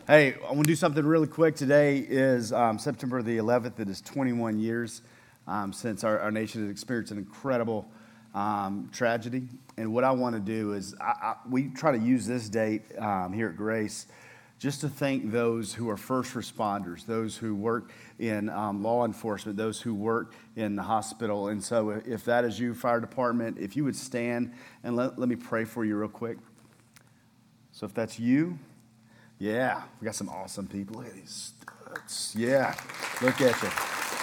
Hey, I want to do something really quick. Today is September the 11th. It is 21 years since our nation has experienced an incredible tragedy. And what I want to do is we try to use this date here at Grace just to thank those who are first responders, those who work in law enforcement, those who work in the hospital. And so if that is you, fire department, if you would stand and let me pray for you real quick. So if that's you, yeah, we got some awesome people. Look at these studs. Yeah, look at you.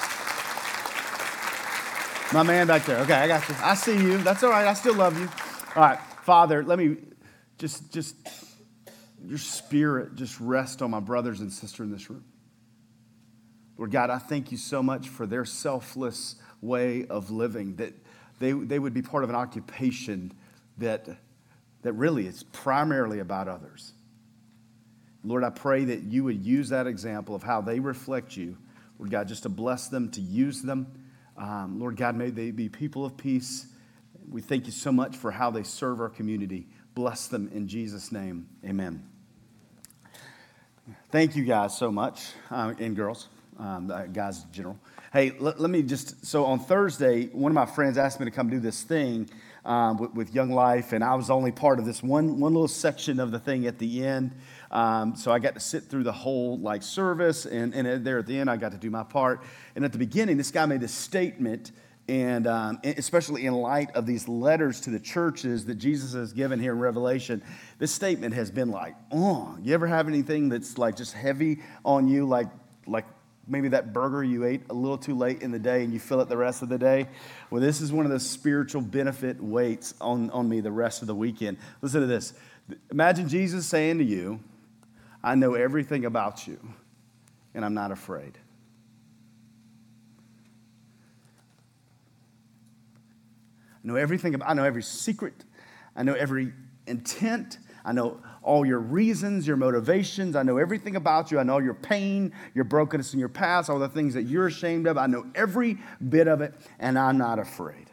My man back there. Okay, I got you. I see you. That's all right. I still love you. All right, Father, let me just your spirit just rest on my brothers and sisters in this room. Lord God, I thank you so much for their selfless way of living, that they would be part of an occupation that really is primarily about others. Lord, I pray that you would use that example of how they reflect you, Lord God, just to bless them, to use them. Lord God, may they be people of peace. We thank you so much for how they serve our community. Bless them in Jesus' name. Amen. Thank you guys so much, and girls, guys in general. Hey, let me just, so on Thursday, one of my friends asked me to come do this thing with Young Life, and I was only part of this one little section of the thing at the end. So I got to sit through the whole service, and there at the end I got to do my part. And at the beginning, this guy made this statement, and especially in light of these letters to the churches that Jesus has given here in Revelation, this statement has been you ever have anything that's just heavy on you, like maybe that burger you ate a little too late in the day and you feel it the rest of the day? Well, this is one of the spiritual benefit weights on me the rest of the weekend. Listen to this. Imagine Jesus saying to you, I know everything about you, and I'm not afraid. I know everything. I know every secret. I know every intent. I know all your reasons, your motivations. I know everything about you. I know your pain, your brokenness in your past, all the things that you're ashamed of. I know every bit of it, and I'm not afraid.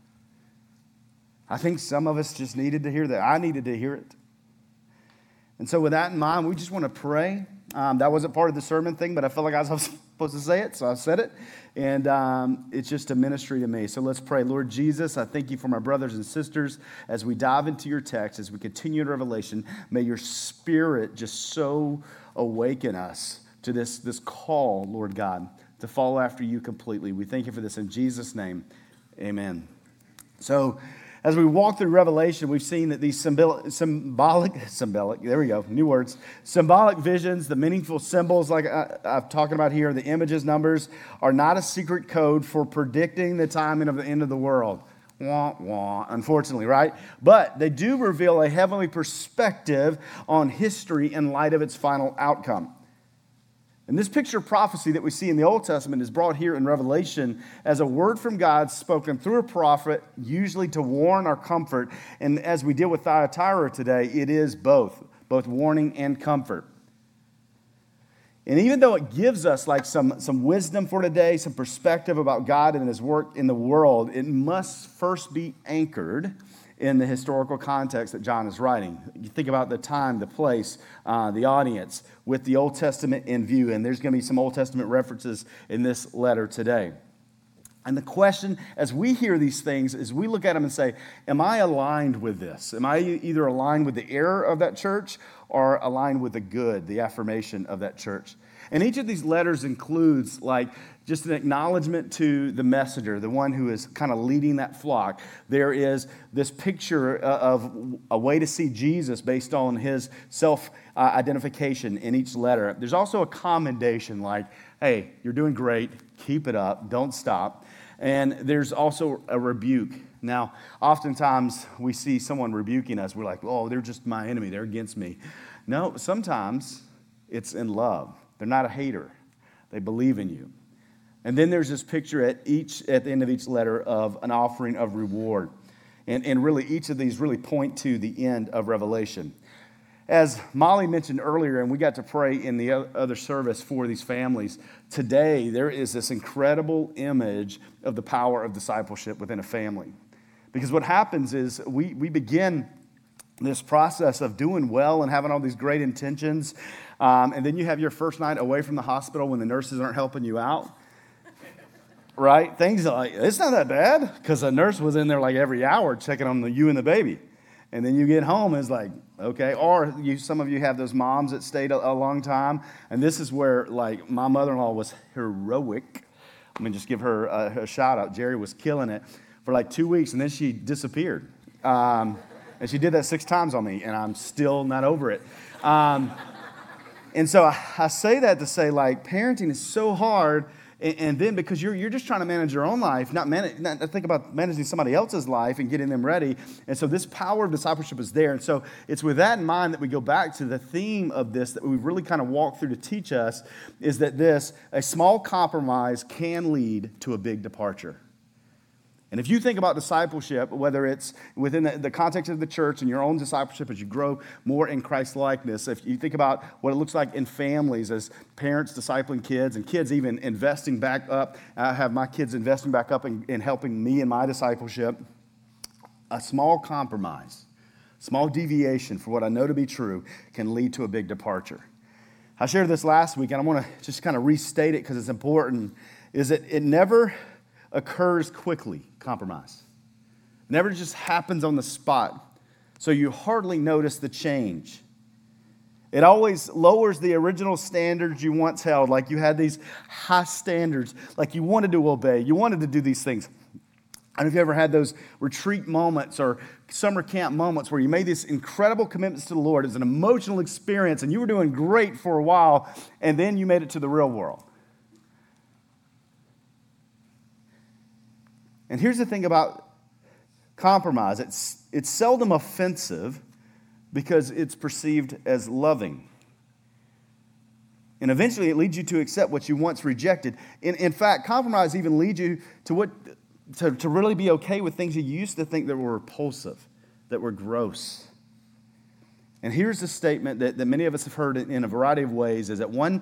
I think some of us just needed to hear that. I needed to hear it. And so with that in mind, we just want to pray. That wasn't part of the sermon thing, but I felt like I was supposed to say it, so I said it. And it's just a ministry to me. So let's pray. Lord Jesus, I thank you for my brothers and sisters as we dive into your text, as we continue in Revelation. May your spirit just so awaken us to this call, Lord God, to follow after you completely. We thank you for this in Jesus' name. Amen. So as we walk through Revelation, we've seen that these symbolic, there we go, new words, symbolic visions, the meaningful symbols like I'm talking about here, the images, numbers, are not a secret code for predicting the timing of the end of the world. Wah, wah, unfortunately, right? But they do reveal a heavenly perspective on history in light of its final outcome. And this picture of prophecy that we see in the Old Testament is brought here in Revelation as a word from God spoken through a prophet, usually to warn or comfort. And as we deal with Thyatira today, it is both warning and comfort. And even though it gives us some wisdom for today, some perspective about God and his work in the world, it must first be anchored in the historical context that John is writing. You think about the time, the place, the audience, with the Old Testament in view. And there's going to be some Old Testament references in this letter today. And the question, as we hear these things, is we look at them and say, am I aligned with this? Am I either aligned with the error of that church or aligned with the good, the affirmation of that church? And each of these letters includes just an acknowledgement to the messenger, the one who is kind of leading that flock. There is this picture of a way to see Jesus based on his self-identification in each letter. There's also a commendation hey, you're doing great, keep it up, don't stop. And there's also a rebuke. Now, oftentimes we see someone rebuking us. We're like, oh, they're just my enemy, they're against me. No, sometimes it's in love. They're not a hater. They believe in you. And then there's this picture at the end of each letter of an offering of reward. And really, each of these really point to the end of Revelation. As Molly mentioned earlier, and we got to pray in the other service for these families, today there is this incredible image of the power of discipleship within a family. Because what happens is we begin this process of doing well and having all these great intentions, And then you have your first night away from the hospital when the nurses aren't helping you out. Right? Things like, it's not that bad because the nurse was in there like every hour checking on you and the baby. And then you get home and it's like, okay. Or some of you have those moms that stayed a long time. And this is where, like, my mother-in-law was heroic. Let me just give her a shout out. Jerry was killing it for like 2 weeks, and then she disappeared. And she did that 6 times on me, and I'm still not over it. And so I say that to say, like, parenting is so hard. And then because you're just trying to manage your own life, not think about managing somebody else's life and getting them ready. And so this power of discipleship is there. And so it's with that in mind that we go back to the theme of this that we've really kind of walked through to teach us is that a small compromise can lead to a big departure. And if you think about discipleship, whether it's within the context of the church and your own discipleship as you grow more in Christ-likeness, if you think about what it looks like in families as parents discipling kids and kids even investing back up, I have my kids investing back up in helping me in my discipleship, a small compromise, small deviation for what I know to be true can lead to a big departure. I shared this last week, and I want to just kind of restate it because it's important, is that it never occurs quickly, compromise. It never just happens on the spot, so you hardly notice the change. It always lowers the original standards you once held, like you had these high standards, like you wanted to obey, you wanted to do these things. I don't know if you ever had those retreat moments or summer camp moments where you made these incredible commitments to the Lord. It's an emotional experience, and you were doing great for a while, and then you made it to the real world. And here's the thing about compromise. It's seldom offensive because it's perceived as loving. And eventually it leads you to accept what you once rejected. In fact, compromise even leads you to really be okay with things you used to think that were repulsive, that were gross. And here's the statement that many of us have heard in a variety of ways, is that what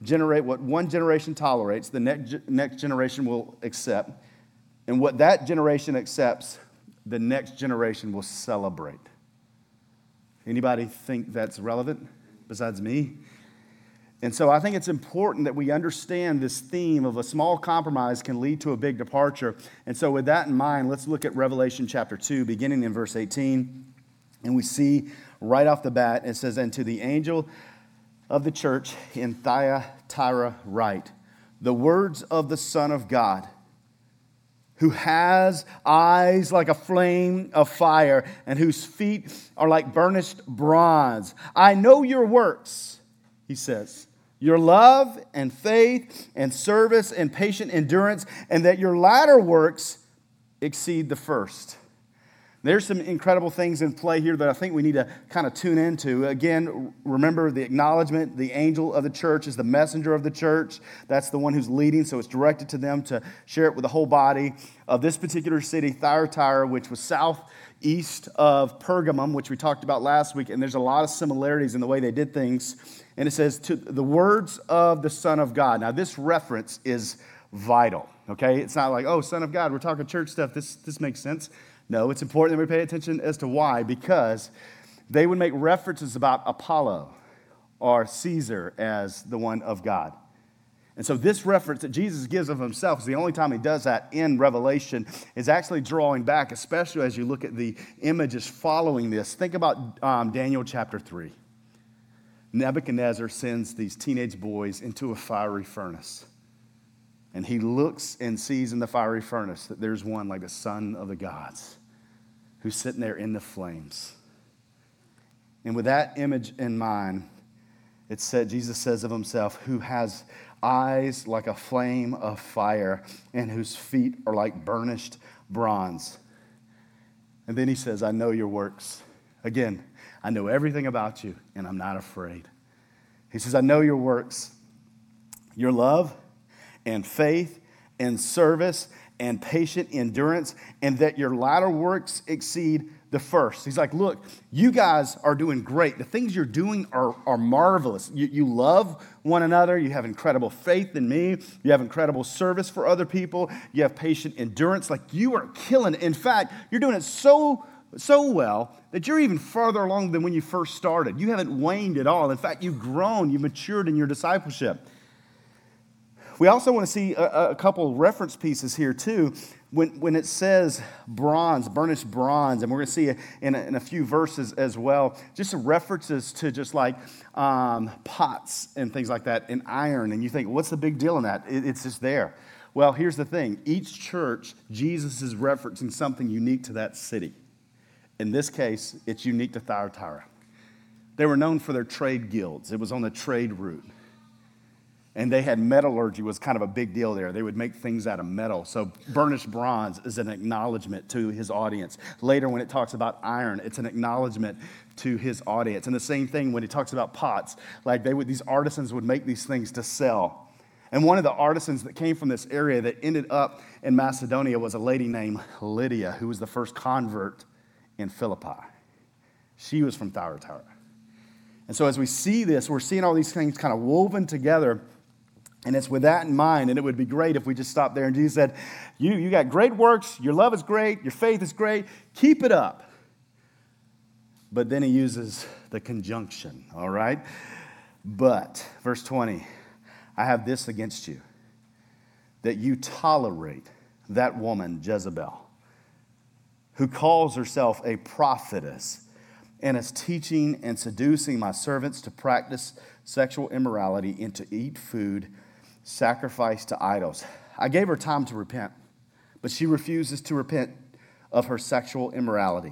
one generation tolerates, the next generation will accept. And what that generation accepts, the next generation will celebrate. Anybody think that's relevant besides me? And so I think it's important that we understand this theme of a small compromise can lead to a big departure. And so with that in mind, let's look at Revelation chapter 2, beginning in verse 18. And we see right off the bat, it says, "And to the angel of the church in Thyatira write, the words of the Son of God, who has eyes like a flame of fire and whose feet are like burnished bronze. I know your works," he says, "your love and faith and service and patient endurance, and that your latter works exceed the first." There's some incredible things in play here that I think we need to kind of tune into. Again, remember the acknowledgement, the angel of the church is the messenger of the church. That's the one who's leading, so it's directed to them to share it with the whole body of this particular city, Thyatira, which was southeast of Pergamum, which we talked about last week, and there's a lot of similarities in the way they did things. And it says, "To the words of the Son of God." Now, this reference is vital, okay? It's not like, oh, Son of God, we're talking church stuff. This makes sense. No, it's important that we pay attention as to why, because they would make references about Apollo or Caesar as the one of God. And so this reference that Jesus gives of himself is the only time he does that in Revelation, is actually drawing back, especially as you look at the images following this. Think about Daniel chapter 3. Nebuchadnezzar sends these teenage boys into a fiery furnace. And he looks and sees in the fiery furnace that there's one like the son of the gods who's sitting there in the flames. And with that image in mind, it said, Jesus says of himself, who has eyes like a flame of fire and whose feet are like burnished bronze. And then he says, I know your works. Again, I know everything about you and I'm not afraid. He says, I know your works, your love and faith and service and patient endurance, and that your latter works exceed the first. He's like, look, you guys are doing great. The things you're doing are marvelous. You love one another. You have incredible faith in me. You have incredible service for other people. You have patient endurance. Like, you are killing it. In fact, you're doing it so so well that you're even farther along than when you first started. You haven't waned at all. In fact, you've grown, you've matured in your discipleship. We also want to see a couple reference pieces here too. When it says bronze, burnished bronze, and we're going to see in a few verses as well, just some references to just like pots and things like that, and iron. And you think, what's the big deal in that? It's just there. Well, here's the thing. Each church, Jesus is referencing something unique to that city. In this case, it's unique to Thyatira. They were known for their trade guilds. It was on the trade route. And they had metallurgy was kind of a big deal there. They would make things out of metal. So burnished bronze is an acknowledgement to his audience. Later when it talks about iron, it's an acknowledgement to his audience. And the same thing when he talks about pots. Like these artisans would make these things to sell. And one of the artisans that came from this area that ended up in Macedonia was a lady named Lydia, who was the first convert in Philippi. She was from Thyatira. And so as we see this, we're seeing all these things kind of woven together. And it's with that in mind, and it would be great if we just stopped there and Jesus said, you got great works, your love is great, your faith is great, keep it up. But then he uses the conjunction, all right? But, verse 20, I have this against you, that you tolerate that woman, Jezebel, who calls herself a prophetess and is teaching and seducing my servants to practice sexual immorality and to eat food sacrificed to idols. I gave her time to repent, but she refuses to repent of her sexual immorality.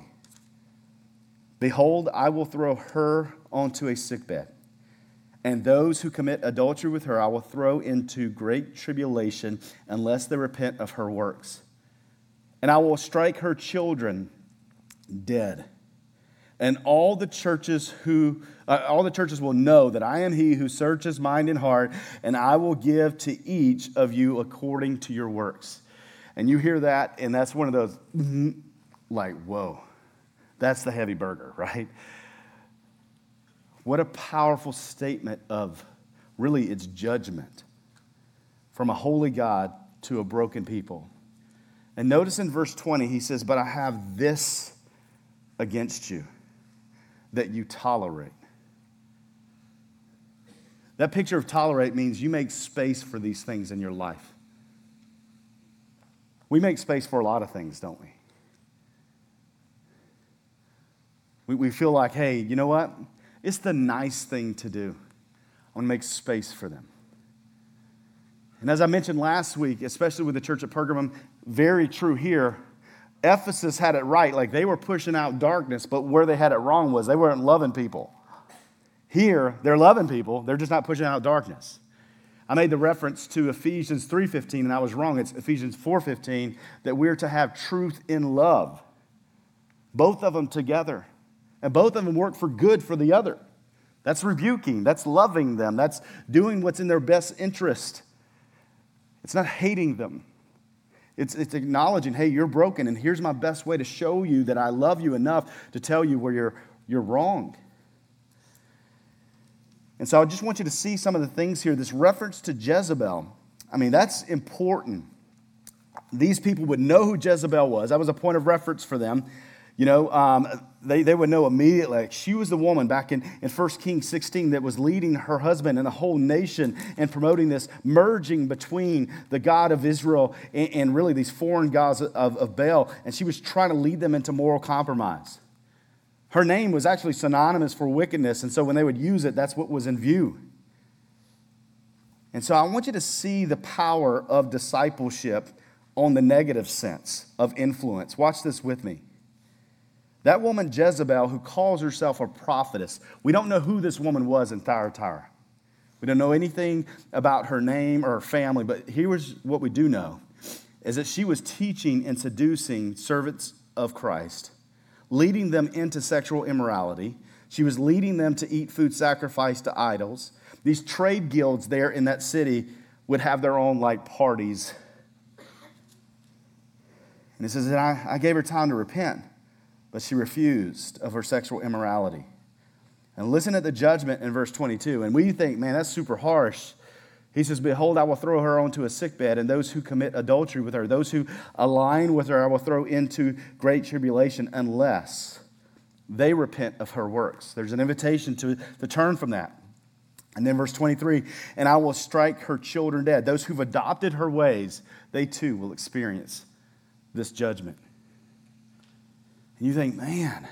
Behold, I will throw her onto a sickbed, and those who commit adultery with her I will throw into great tribulation unless they repent of her works. And I will strike her children dead. And all the churches will know that I am he who searches mind and heart, and I will give to each of you according to your works. And you hear that, and that's one of those, like, whoa, that's the heavy burger, right? What a powerful statement of, really, it's judgment from a holy God to a broken people. And notice in verse 20, he says, but I have this against you, that you tolerate. That picture of tolerate means you make space for these things in your life. We make space for a lot of things, don't we? We feel like, hey, you know what? It's the nice thing to do. I want to make space for them. And as I mentioned last week, especially with the church at Pergamum, very true here, Ephesus had it right. Like they were pushing out darkness, but where they had it wrong was they weren't loving people. Here, they're loving people. They're just not pushing out darkness. I made the reference to Ephesians 3:15, and I was wrong. It's Ephesians 4:15, that we're to have truth in love. Both of them together. And both of them work for good for the other. That's rebuking. That's loving them. That's doing what's in their best interest. It's not hating them. It's acknowledging, hey, you're broken, and here's my best way to show you that I love you enough to tell you where you're wrong. And so I just want you to see some of the things here. This reference to Jezebel, I mean, that's important. These people would know who Jezebel was. That was a point of reference for them. You know, they would know immediately. Like she was the woman back in 1 Kings 16 that was leading her husband and the whole nation and promoting this merging between the God of Israel and really these foreign gods of Baal. And she was trying to lead them into moral compromise. Her name was actually synonymous for wickedness. And so when they would use it, that's what was in view. And so I want you to see the power of discipleship on the negative sense of influence. Watch this with me. That woman Jezebel, who calls herself a prophetess, we don't know who this woman was in Thyatira. We don't know anything about her name or her family, but here's what we do know, is that she was teaching and seducing servants of Christ, leading them into sexual immorality. She was leading them to eat food sacrificed to idols. These trade guilds there in that city would have their own like parties. And it says that I gave her time to repent, but she refused of her sexual immorality. And listen at the judgment in verse 22. And we think, man, that's super harsh. He says, behold, I will throw her onto a sickbed, and those who commit adultery with her, those who align with her, I will throw into great tribulation unless they repent of her works. There's an invitation to turn from that. And then verse 23, and I will strike her children dead. Those who've adopted her ways, they too will experience this judgment. And you think, man,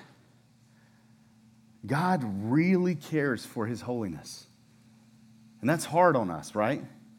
God really cares for his holiness. And that's hard on us, right?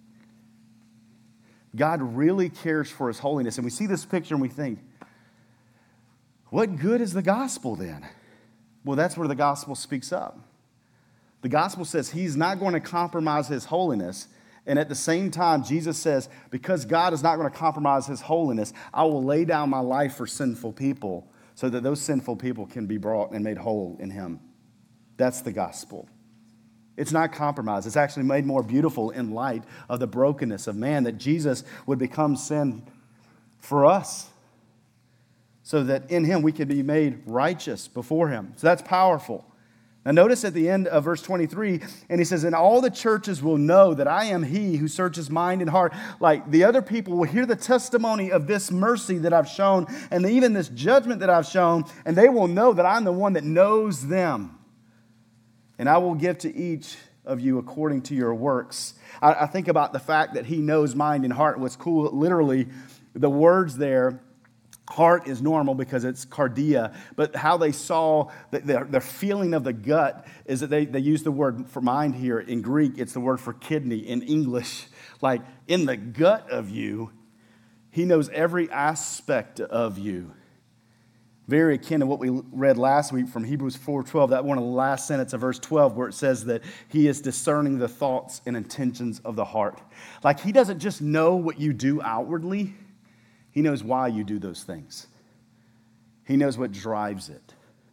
God really cares for his holiness. And we see this picture and we think, what good is the gospel then? Well, that's where the gospel speaks up. The gospel says he's not going to compromise his holiness. And at the same time, Jesus says, because God is not going to compromise his holiness, I will lay down my life for sinful people so that those sinful people can be brought and made whole in him. That's the gospel. It's not compromised. It's actually made more beautiful in light of the brokenness of man, that Jesus would become sin for us so that in him we could be made righteous before him. So that's powerful. Now notice at the end of verse 23, and he says, and all the churches will know that I am he who searches mind and heart. Like the other people will hear the testimony of this mercy that I've shown and even this judgment that I've shown, and they will know that I'm the one that knows them. And I will give to each of you according to your works. I think about the fact that he knows mind and heart. What's cool, literally, the words there, heart is normal because it's cardia, but how they saw their feeling of the gut is that they use the word for mind here. In Greek, it's the word for kidney. In English, like in the gut of you, he knows every aspect of you. Very akin to what we read last week from Hebrews 4:12, that one of the last sentence of verse 12, where it says that he is discerning the thoughts and intentions of the heart. Like he doesn't just know what you do outwardly, he knows why you do those things. He knows what drives it.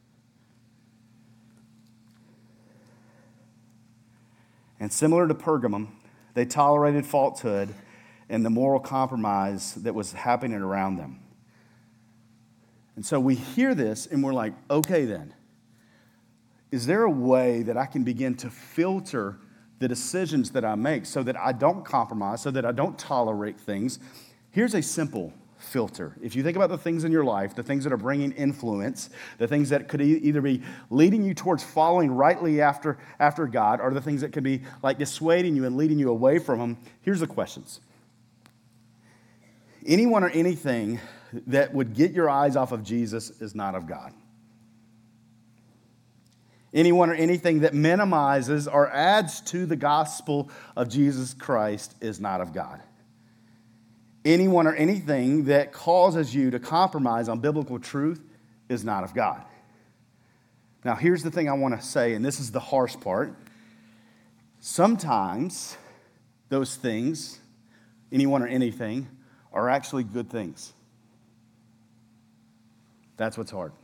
And similar to Pergamum, they tolerated falsehood and the moral compromise that was happening around them. And so we hear this and we're like, okay then, is there a way that I can begin to filter the decisions that I make so that I don't compromise, so that I don't tolerate things? Here's a simple filter. If you think about the things in your life, the things that are bringing influence, the things that could either be leading you towards following rightly after God, or the things that could be like dissuading you and leading you away from him, here's the questions. Anyone or anything that would get your eyes off of Jesus is not of God. Anyone or anything that minimizes or adds to the gospel of Jesus Christ is not of God. Anyone or anything that causes you to compromise on biblical truth is not of God. Now, here's the thing I want to say, and this is the harsh part. Sometimes those things, anyone or anything, are actually good things. That's what's hard.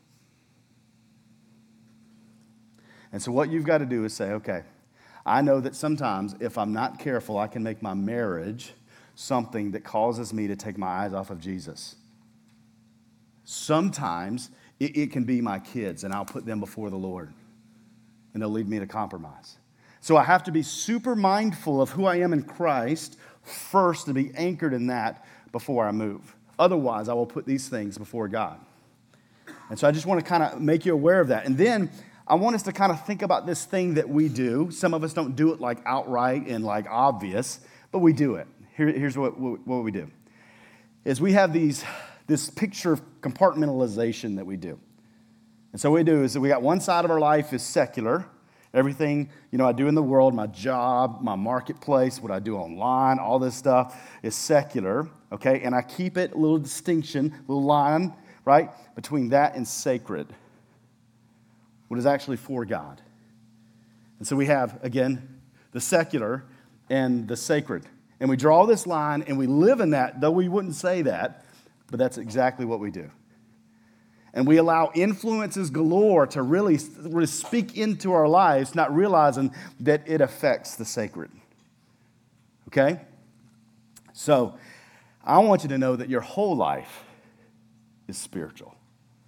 And so what you've got to do is say, okay, I know that sometimes if I'm not careful, I can make my marriage something that causes me to take my eyes off of Jesus. Sometimes it can be my kids, and I'll put them before the Lord, and they'll lead me to compromise. So I have to be super mindful of who I am in Christ first, to be anchored in that before I move. Otherwise, I will put these things before God. And so I just want to kind of make you aware of that. And then I want us to kind of think about this thing that we do. Some of us don't do it like outright and like obvious, but we do it. Here's what we do. Is we have this picture of compartmentalization that we do. And so what we do is that we got one side of our life is secular. Everything, I do in the world, my job, my marketplace, what I do online, all this stuff is secular, okay? And I keep it a little distinction, a little line, right, between that and sacred, what is actually for God. And so we have, again, the secular and the sacred. And we draw this line and we live in that, though we wouldn't say that, but that's exactly what we do. And we allow influences galore to really speak into our lives, not realizing that it affects the sacred. Okay? So, I want you to know that your whole life is spiritual.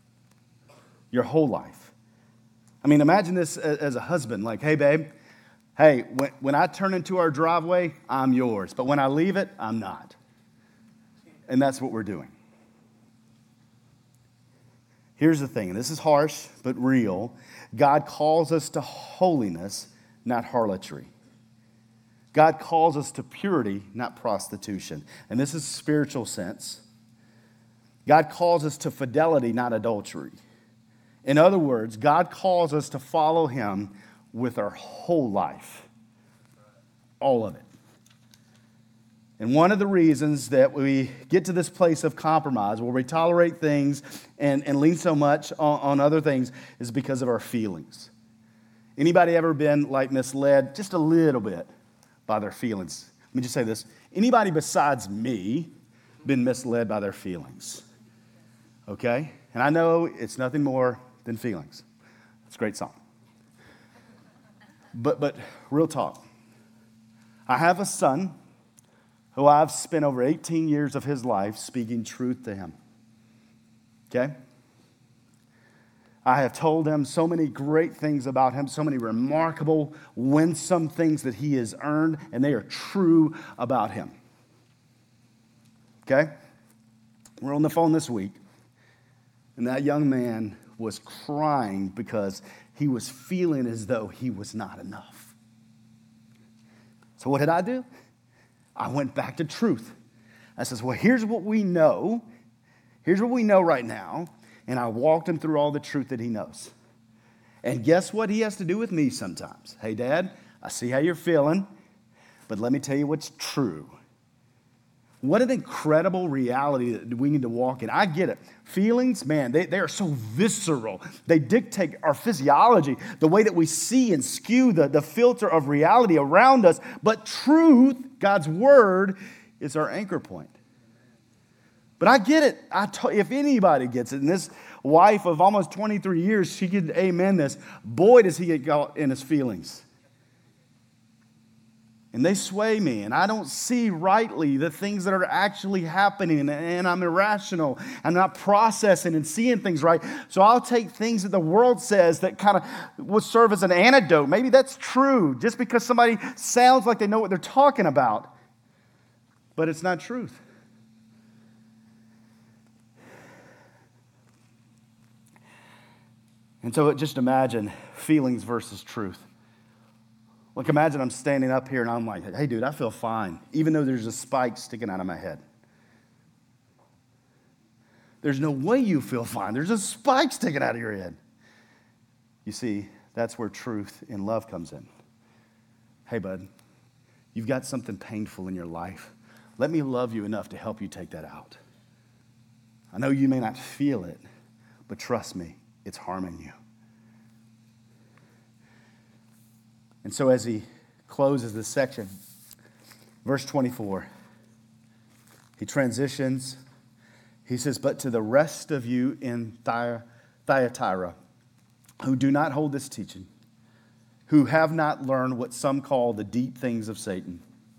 Your whole life. I mean, imagine this as a husband. Like, hey, babe, Hey, when I turn into our driveway, I'm yours. But when I leave it, I'm not. And that's what we're doing. Here's the thing, and this is harsh but real. God calls us to holiness, not harlotry. God calls us to purity, not prostitution. And this is spiritual sense. God calls us to fidelity, not adultery. In other words, God calls us to follow him with our whole life. All of it. And one of the reasons that we get to this place of compromise, where we tolerate things and lean so much on other things, is because of our feelings. Anybody ever been like misled just a little bit by their feelings? Let me just say this. Anybody besides me been misled by their feelings? Okay? And I know it's nothing more than feelings. It's a great song. But real talk. I have a son who I've spent over 18 years of his life speaking truth to him. Okay? I have told him so many great things about him, so many remarkable, winsome things that he has earned, and they are true about him. Okay? We're on the phone this week, and that young man was crying because he was feeling as though he was not enough. So what did I do? I went back to truth. I says, well, here's what we know. Here's what we know right now. And I walked him through all the truth that he knows. And guess what he has to do with me sometimes? Hey, Dad, I see how you're feeling, but let me tell you what's true. What an incredible reality that we need to walk in. I get it. Feelings, man, they are so visceral. They dictate our physiology, the way that we see and skew the filter of reality around us. But truth, God's word, is our anchor point. But I get it. If anybody gets it, and this wife of almost 23 years, she could amen this. Boy, does he get caught in his feelings. And they sway me, and I don't see rightly the things that are actually happening, and I'm irrational. I'm not processing and seeing things right. So I'll take things that the world says that kind of will serve as an antidote. Maybe that's true, just because somebody sounds like they know what they're talking about. But it's not truth. And so just imagine feelings versus truth. Like, imagine I'm standing up here and I'm like, hey, dude, I feel fine, even though there's a spike sticking out of my head. There's no way you feel fine. There's a spike sticking out of your head. You see, that's where truth and love comes in. Hey, bud, you've got something painful in your life. Let me love you enough to help you take that out. I know you may not feel it, but trust me, it's harming you. And so as he closes this section, verse 24, he transitions. He says, but to the rest of you in Thyatira who do not hold this teaching, who have not learned what some call the deep things of Satan,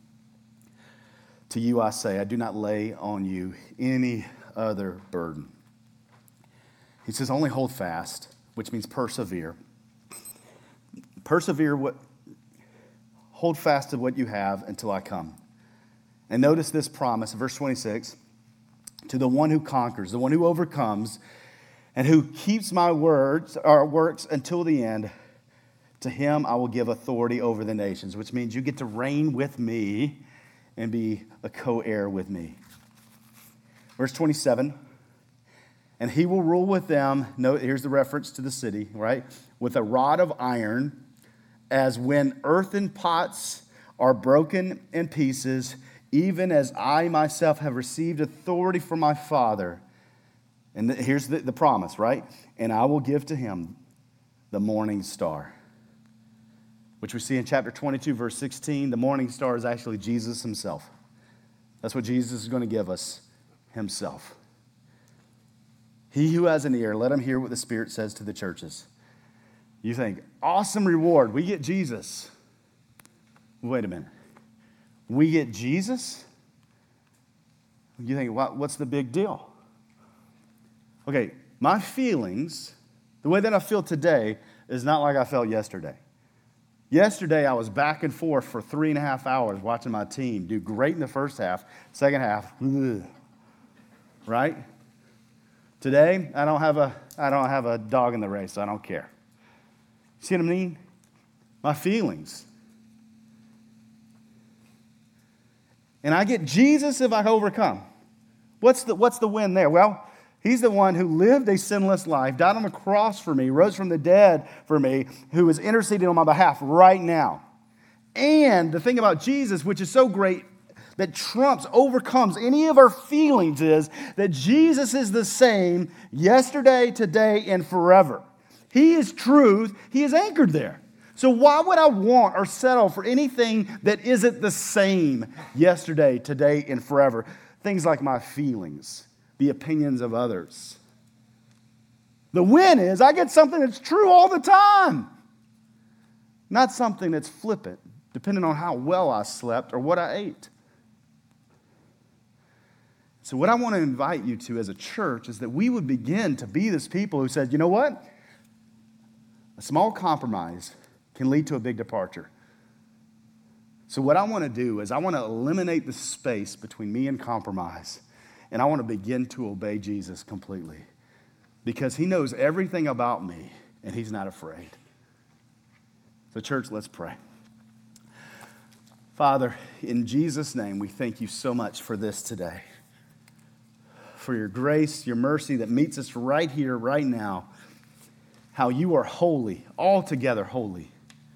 to you I say, I do not lay on you any other burden. He says, only hold fast, which means persevere. Hold fast to what you have until I come. And notice this promise, verse 26, to the one who conquers, the one who overcomes, and who keeps my works until the end, to him I will give authority over the nations, which means you get to reign with me and be a co-heir with me. Verse 27, and he will rule with them, note, here's the reference to the city, right? With a rod of iron, as when earthen pots are broken in pieces, even as I myself have received authority from my Father. And here's the promise, right? And I will give to him the morning star, which we see in chapter 22, verse 16. The morning star is actually Jesus himself. That's what Jesus is going to give us, himself. He who has an ear, let him hear what the Spirit says to the churches. You think, awesome reward. We get Jesus. Wait a minute. We get Jesus? You think, what's the big deal? Okay, my feelings, the way that I feel today, is not like I felt yesterday. Yesterday, I was back and forth for 3.5 hours watching my team do great in the first half, second half, right? Today, I don't have a dog in the race, so I don't care. See what I mean? My feelings. And I get Jesus if I overcome. What's the win there? Well, he's the one who lived a sinless life, died on the cross for me, rose from the dead for me, who is interceding on my behalf right now. And the thing about Jesus, which is so great, that trumps, overcomes any of our feelings, is that Jesus is the same yesterday, today, and forever. He is truth. He is anchored there. So why would I want or settle for anything that isn't the same yesterday, today, and forever? Things like my feelings, the opinions of others. The win is I get something that's true all the time, not something that's flippant, depending on how well I slept or what I ate. So what I want to invite you to as a church is that we would begin to be this people who said, you know what? A small compromise can lead to a big departure. So what I want to do is I want to eliminate the space between me and compromise. And I want to begin to obey Jesus completely. Because he knows everything about me, and he's not afraid. So church, let's pray. Father, in Jesus' name, we thank you so much for this today. For your grace, your mercy that meets us right here, right now. How you are holy, altogether holy.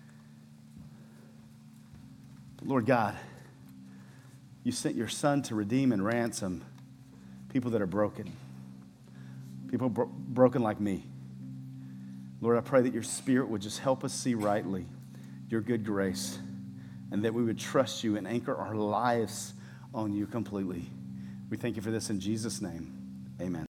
Lord God, you sent your Son to redeem and ransom people that are broken. People broken like me. Lord, I pray that your Spirit would just help us see rightly your good grace, and that we would trust you and anchor our lives on you completely. We thank you for this in Jesus' name. Amen.